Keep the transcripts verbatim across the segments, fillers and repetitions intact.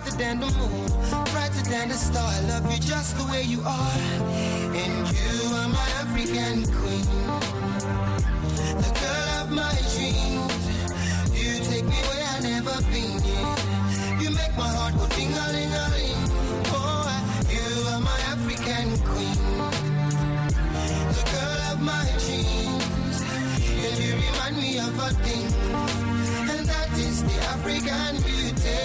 brighter than the moon, brighter than the star. I love you just the way you are, and you are my African queen, the girl of my dreams. You take me where I never been. Yeah. You make my heart go ding-a-ling-a-ling. Oh, you are my African queen, the girl of my dreams, and you remind me of a thing, and that is the African beauty.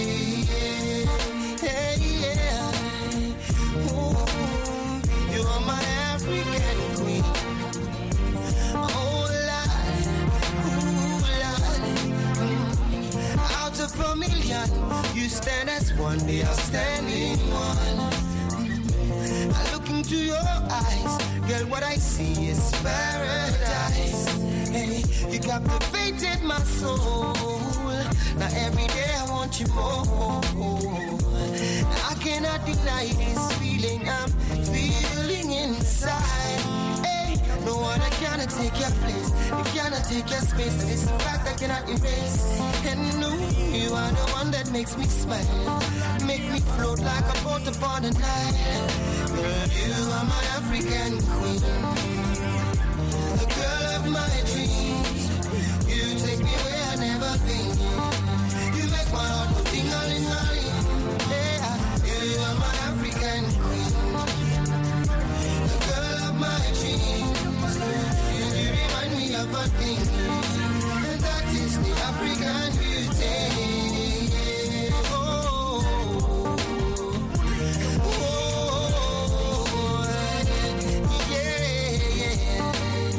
Yeah, yeah. Ooh, you are my African queen. Oh, Lord, ooh, Lord. Mm. Out of a million, you stand as one, the outstanding one. I look into your eyes, girl, what I see is paradise. Hey, you captivated my soul. Now every day I want you more. Now I cannot deny this feeling I'm feeling inside. Hey, no one cannot take your place, you cannot take your space. And it's a fact I cannot erase. And no, you are the one that makes me smile, make me float like a boat upon the Nile. Girl, you are my African queen, the girl of my dreams. You take me where I never been. You make my heart go ding-a-ling-a-ling. Yeah, you are my African queen, the girl of my dreams. You remind me of a thing, and that is the African beauty. Oh, oh, yeah, yeah.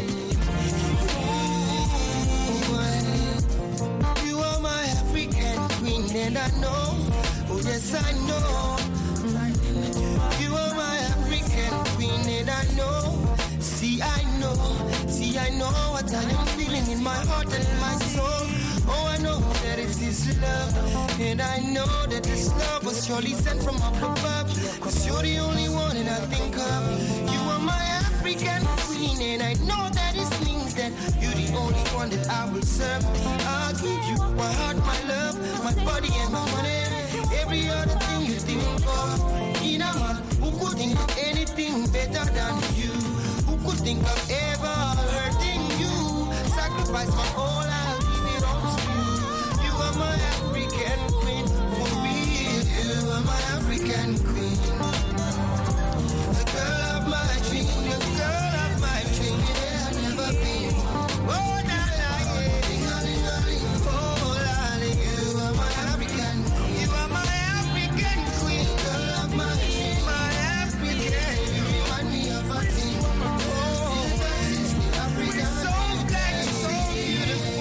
Ooh, you are my African queen, and I know, oh yes I know. You are my African queen, and I know. See, I know, see, I know what I am feeling in my heart and in my soul. Oh, I know that it's His love, and I know that this love was surely sent from up above. Cause you're the only one that I think of. You are my African queen, and I know that it means that you're the only one that I will serve. I'll give you my heart, my love, my body and my money, every other thing you think of. In a man who could think of anything better than you, who could think of ever hurting you. Sacrifice my all, I'll give it all to you. You are my African queen, for real. You are my African queen, the girl of my dream, the girl of my dream. Yeah, I've never been. Oh, la la, yeah. Oh, la la, you are my African. You are my African queen, girl of my dream, my African. You remind me of a thing. Oh, that is the African. So black, so beautiful.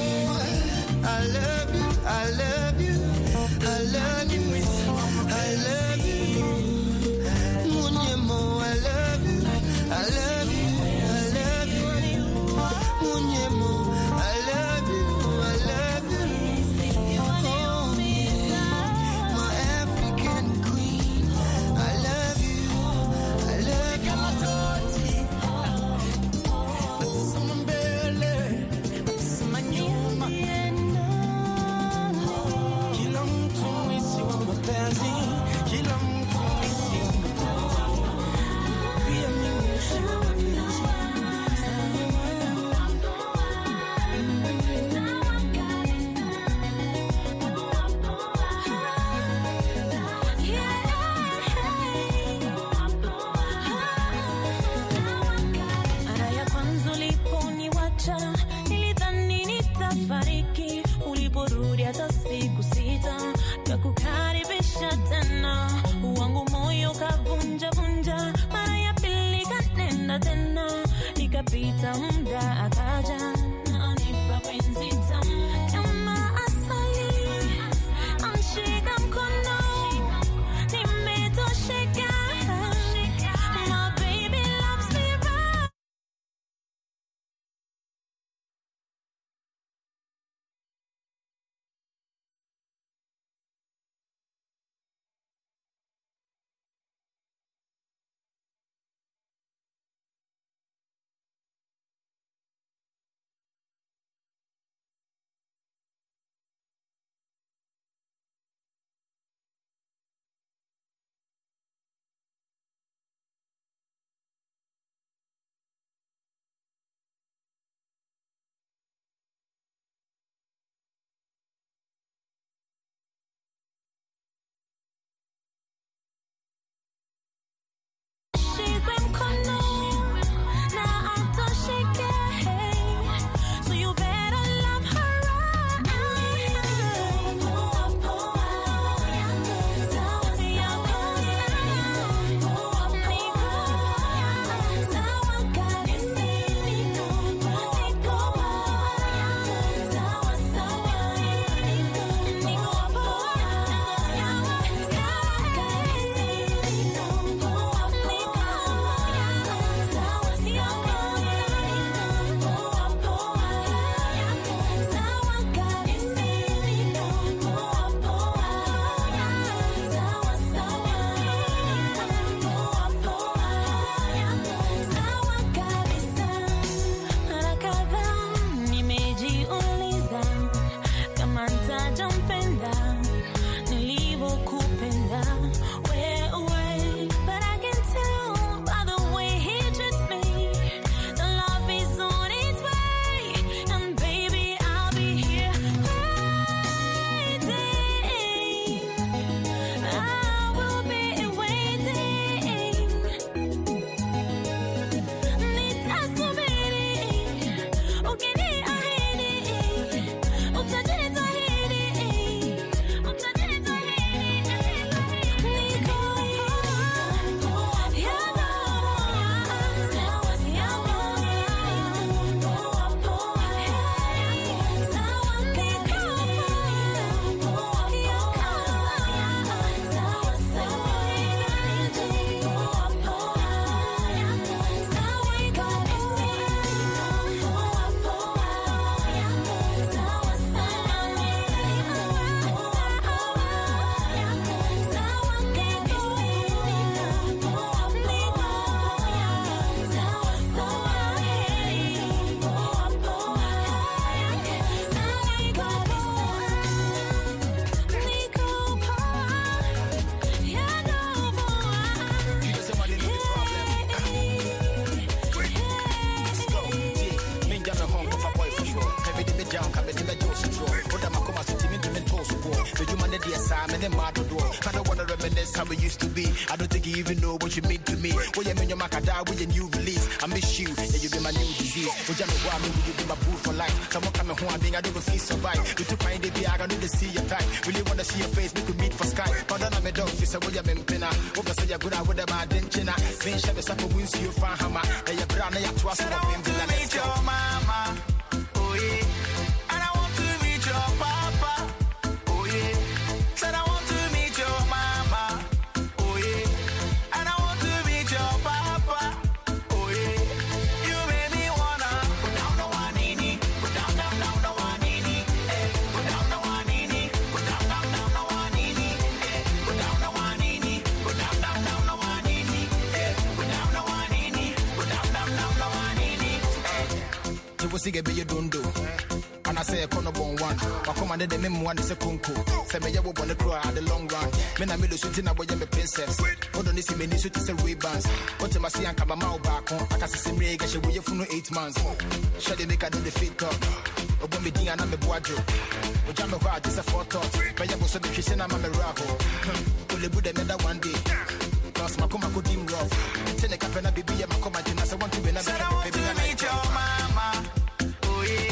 But you man the dear Sam and the mad door. I don't wanna reminisce how we used to be. I don't think you even know what you mean to me. When you mean your macadam with your new release, I miss you, yeah, you be my new disease. When you know why me, will you be my boo for life? Someone coming home, I mean, I don't feel survive. You took my baby, I don't need to see your type. Really wanna see your face, we could meet for Skype. But then I'm a dog, this is what you've been pinna. Over so you're good at what about Denchina. Then she was up for wins you find hammer. Then you're brown and you're twice. I want to meet your mama. Oh yeah. And I want to meet your papa. Oh yeah. Said I want to meet your mama. Oh yeah. And I want to meet your papa. Oh yeah. You made me wanna put down the one nini. Put down, down, down the one nini. Eh. Put down the one nini. Put down, down, down the one nini. Eh. Put down the one nini. Put down, down, down the one nini. Eh. Put down the one nini. Put down, down, down the one nini. Eh. You will see a bit you don't do. And I say a corner bone one. I commanded the memo one is a kunku. Say me, you will want to cry at the long run. Men, I'm a shooting up with your princess. Hold on, this is me, this is a rebans. What you must see and come out back on. I can see some reg, I should wait for no eight months. Shall they make a do the fit up? Or when we ding and I'm a boadro. But I'm a heart, it's a photo. But you will so be kissing, I'm a raffle. Will you put another one day? Cause my come could dim rough. Send a capena baby, I'm a command. I want to be another baby. I meet your mama. Oh, yeah.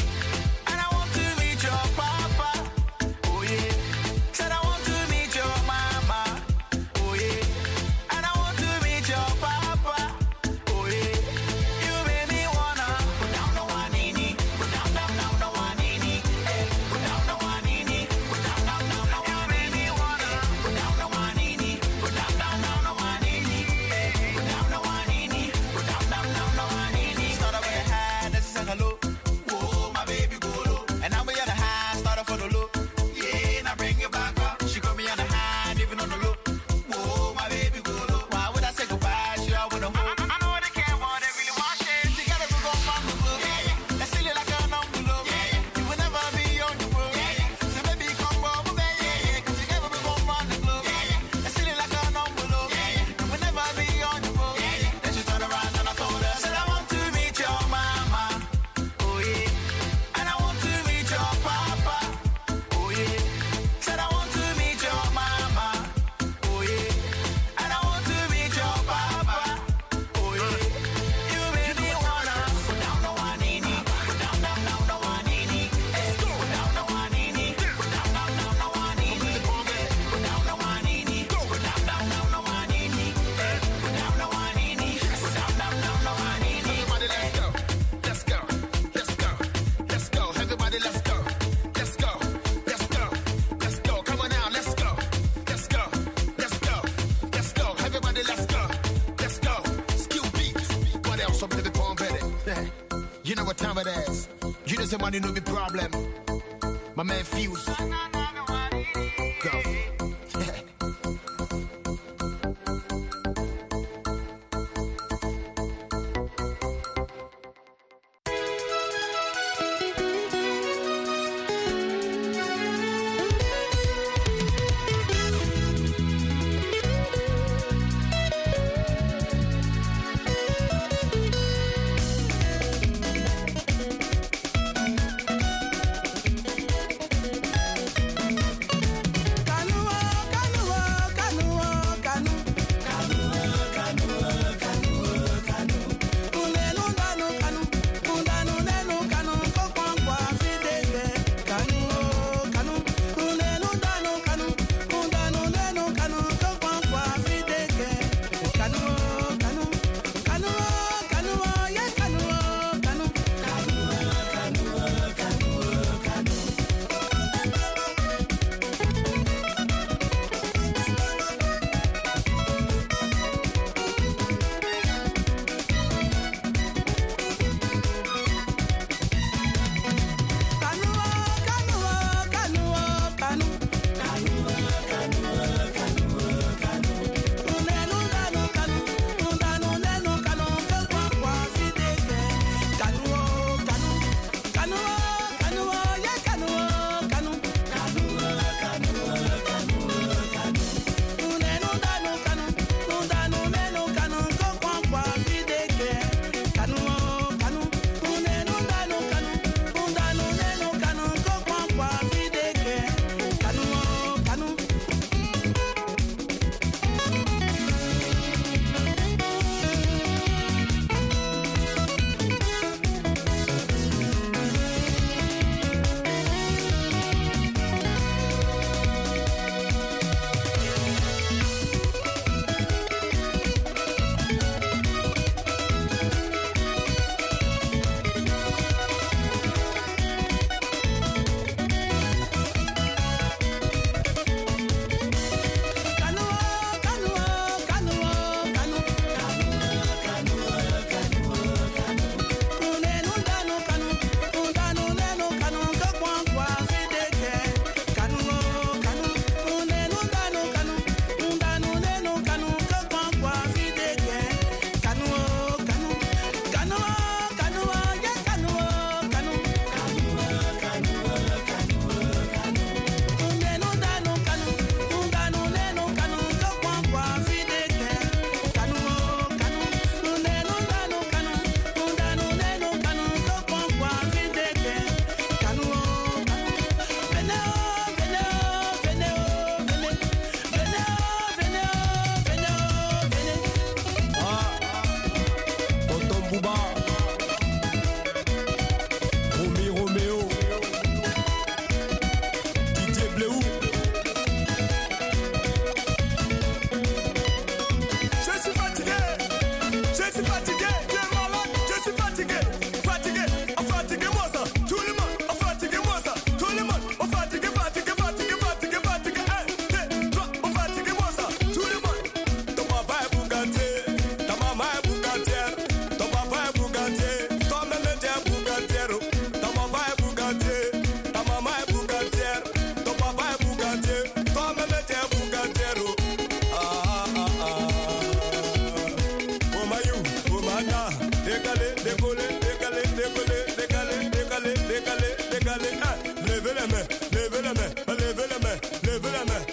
You know what time it is. You know somebody know the problem. My man Fuse. Go.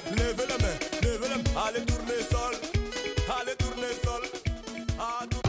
levez la main, levez la main. Allez tourner sol, allez tourner sol. Ah, tour-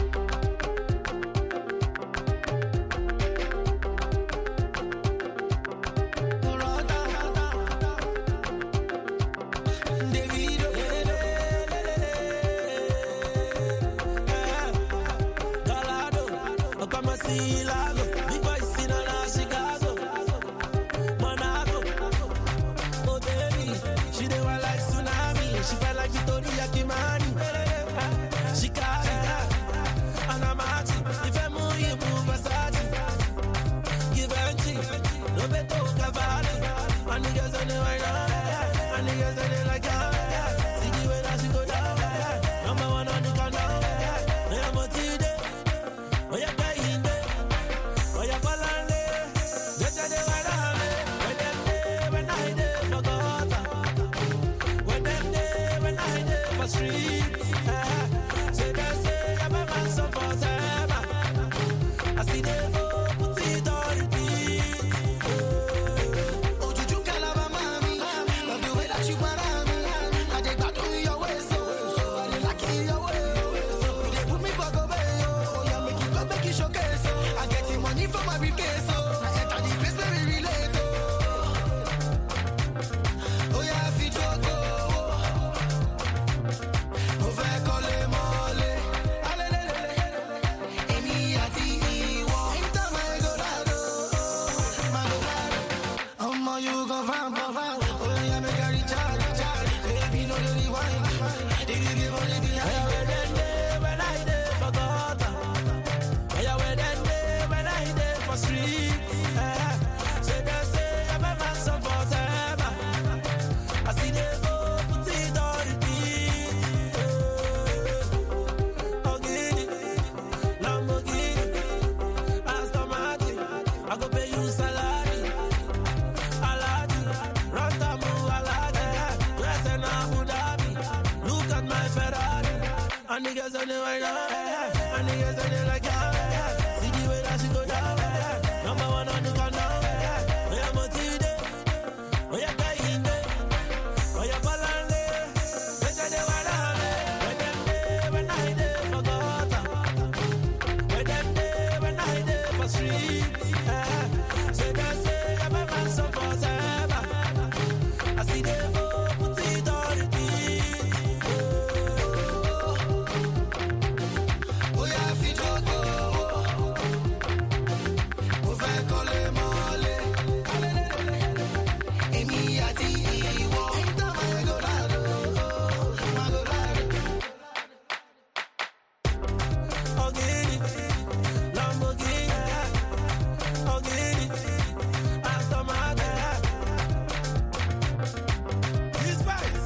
Lago, big boy seen on Chicago, Monaco. Oh baby, she dey want like tsunami. She felt like Victoria Kimani. Chicago, and I'm at it. If I move, you move Versace. Givenchy, Roberto Cavalli. And niggas on the right now, and niggas on the like ah. See the way that she go down. Number one on the countdown. I am a T-Day. Oh yeah, guy in there. Oh yeah, Palande. Just a day when I'm when them day when I day for gutter. When them day when I day for street. Say they say I'm a man so for them. I see them go put it on repeat. Oh, Juju Calaba, mami. Love the way that you para me. I dey back on your way, so I dey like it your way. You dey put me for go bay, oh yeah, make it go make it showcase. I get the money for my briefcase, so I enter the place where we relate. Oh yeah, fi jogo. Mo fẹ́ kọ́lé mọ́lé. Alelelele. Èmi àti ìwọ. Enter my Eldorado, my Eldorado. Ọmọ you gon find, gon find. Oh yeah, make I recharge, recharge. Baby, no dey rewind. Did you give only the Oh yeah, when them day when I day for gutter. Oh yeah, when them day when I day for street. Say they say I'm a man so for them. I see they go put it on repeat. Oh, Giddy, Lamborghini, Aston Martin. I go pay you salary. Aladdin, Rantamu, Aladdin. Dress in Abu Dhabi. Look at my Ferrari. And niggas on the right now. And niggas on the like ah. See the way that she go down. Number one on the countdown. Oh yeah, Motilde. Oh yeah, guy in there. Oh yeah, Palande. They say they want to when them day when I day for gutter. When them day when I day for street. Say they say I'm a man so for them. I see they go put it on repeat. Oh yeah, fi jogo. Mo fẹ́ kọ́lé mọ́lé. Alelelele. Èmi àti ìwọ. Enter my Eldorado, my Eldorado. Oh, Giddy, Lamborghini. Oh, Giddy, Aston Martin. This spice.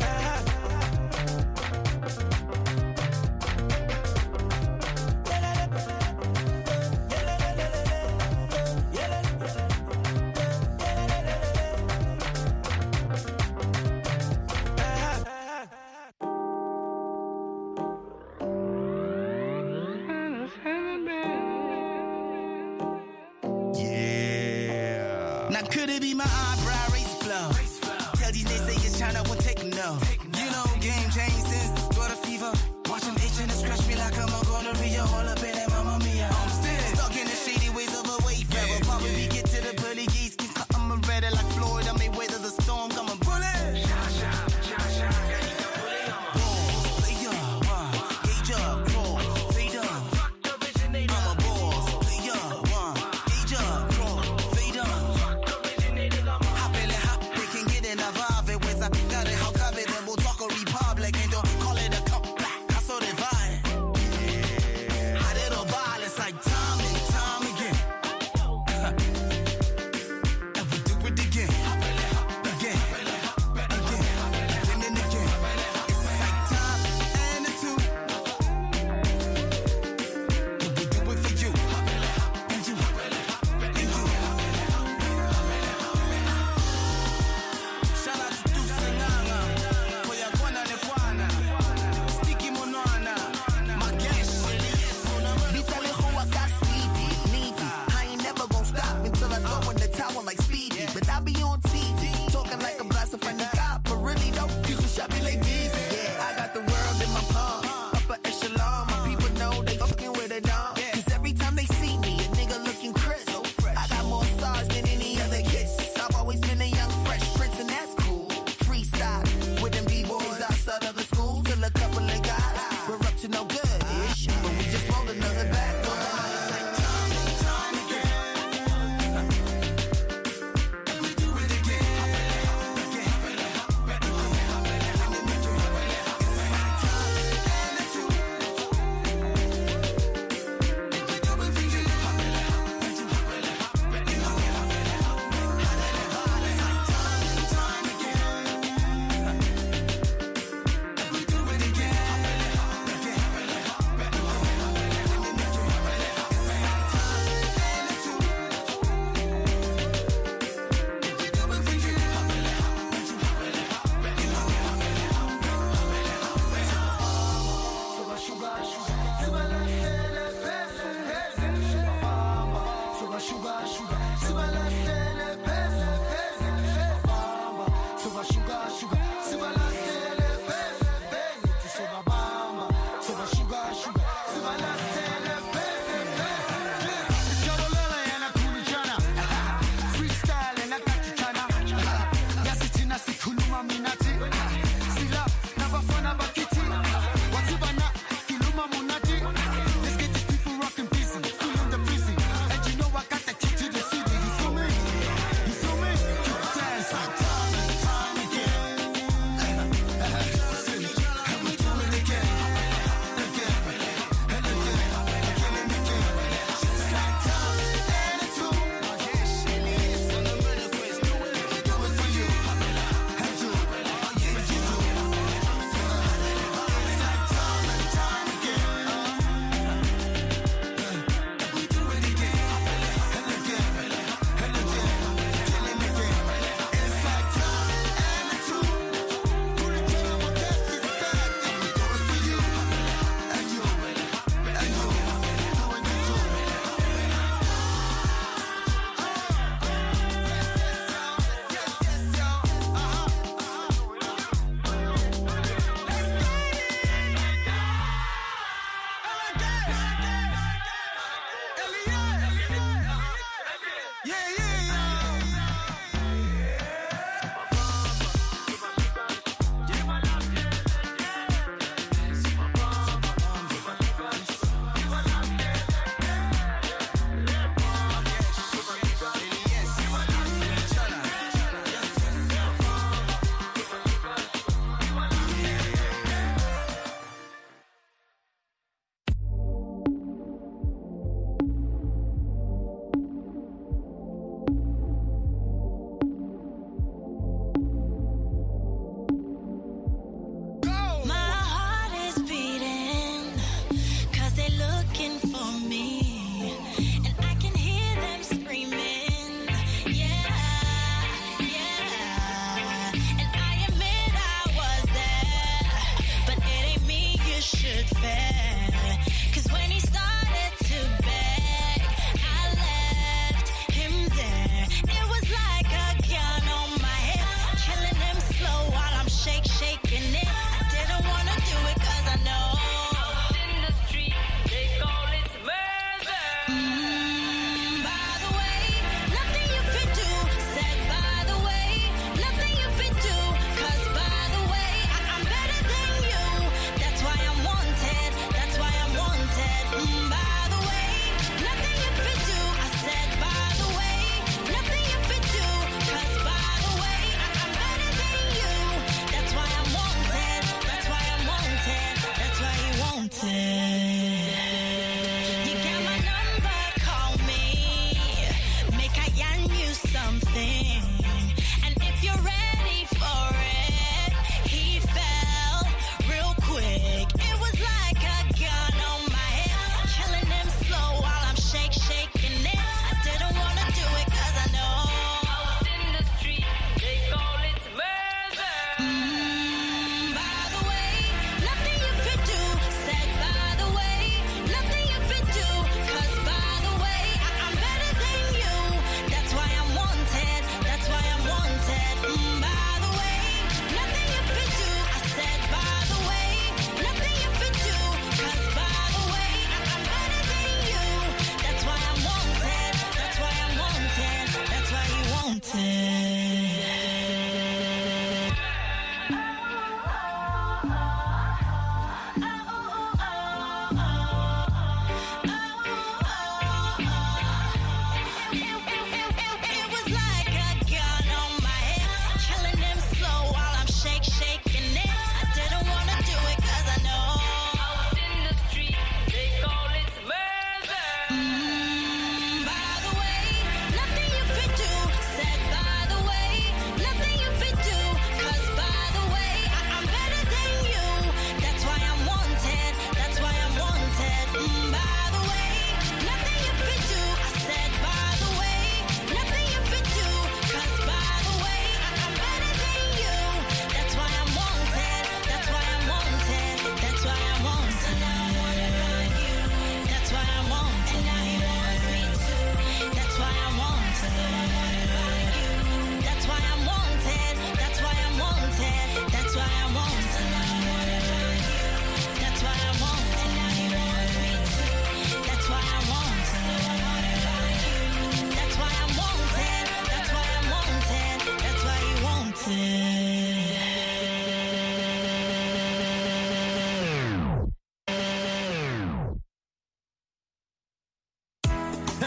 Now could it be my eyebrow race flow? Tell these niggas China won't take no. You know game changed since the sport of fever. Watch them itching and scratch me like I'm a gonorrhea. All up in that mamma mia. I'm still stuck in the shady ways of a wayfarer. Probably get to the pearly gates, can cut 'em and ready like Floyd. I may weather the storm, come and bullet. Balls, play up, one, gauge up, crawl, fade up. I'm a boss, play up, one, gauge up, crawl, fade up. Hop in it, hop, they can get in a vibe. It was a got it, how covered, then we'll talk a republic and don't call it a cup black. I saw the vibe.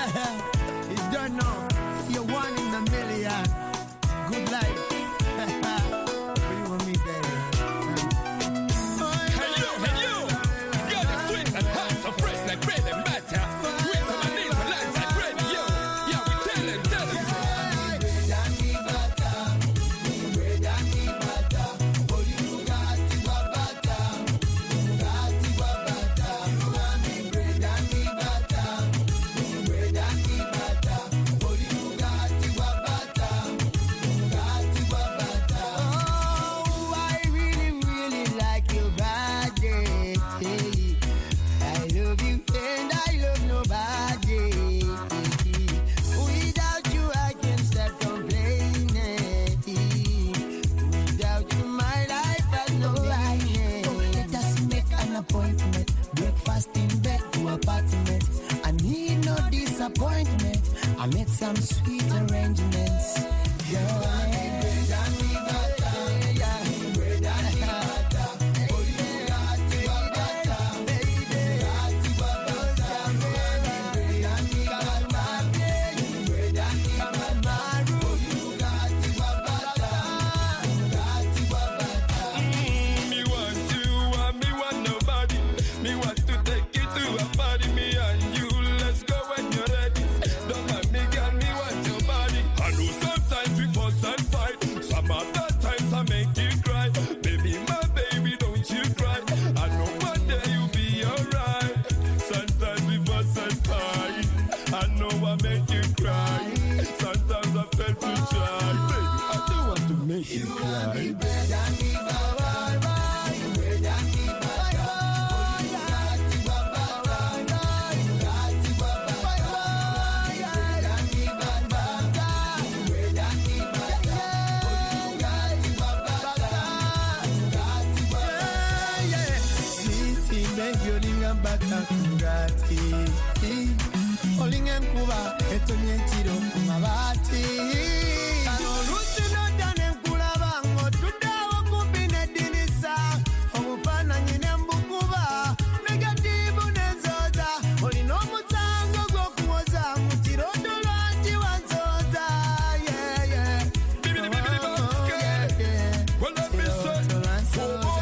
You don't know. You're one in a million. Good life. What you want me, baby? Hey you, hey you. You're the sweet and hot, so fresh like bread and butter. Raise on my knees for lights like radio. Yeah, we tell it, tell it. I made some sweet arrangements. Yeah. Olingan kuba etonye tiro mabati.